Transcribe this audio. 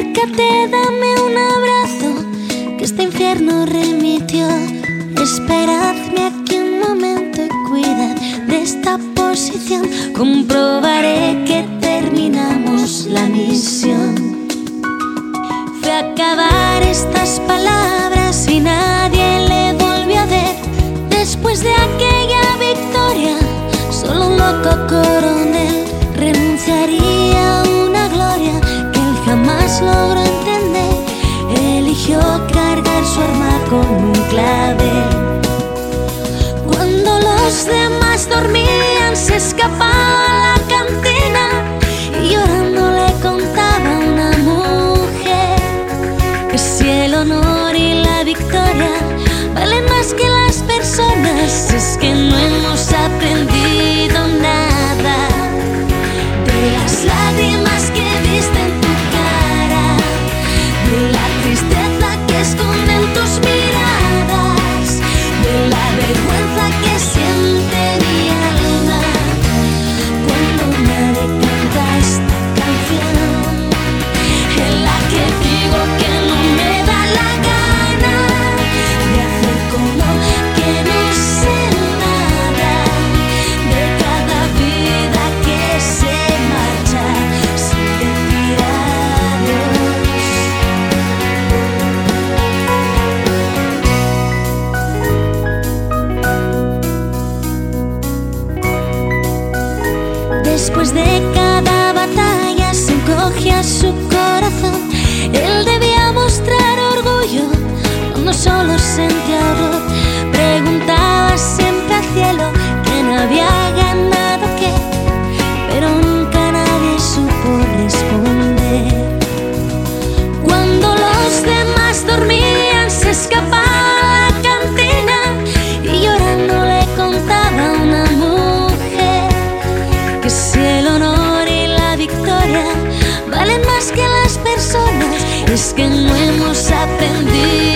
Acércate, dame un abrazo, que este infierno remitió. Esperadme aquí un momento y cuidad de esta posición. Comprobaré que terminamos la misión. Fue a acabar estas palabras y nadie le volvió a ver. Después de aquella victoria, solo un loco coronel renunciaría a una gloria que él jamás logró entender. Eligió cargar su arma con un clavel. Cuando los demás dormían, se escapaba a la cantina y llorando le contaba a una mujer que si el honor y la victoria valen más que las personas, es que no hemos aprendido nada de las lágrimas que viste en tu cara, de la tristeza que esconden tus miradas, de la vergüenza que siente mi alma cuando nadie canta esta canción, en la que digo que no me da la gana de hacer como que no sé nada de cada vida que se marcha sin decir adiós. Después de cada batalla se encogía su corazón. Él debía mostrar orgullo cuando solo sentía horror. Preguntaba siempre al cielo quién había ganado qué, pero nunca nadie supo responder. Cuando los demás dormían, se escapaba a la cantina y llorando le contaba a una mujer que si el honor y la victoria valen más que las personas, es que no hemos aprendido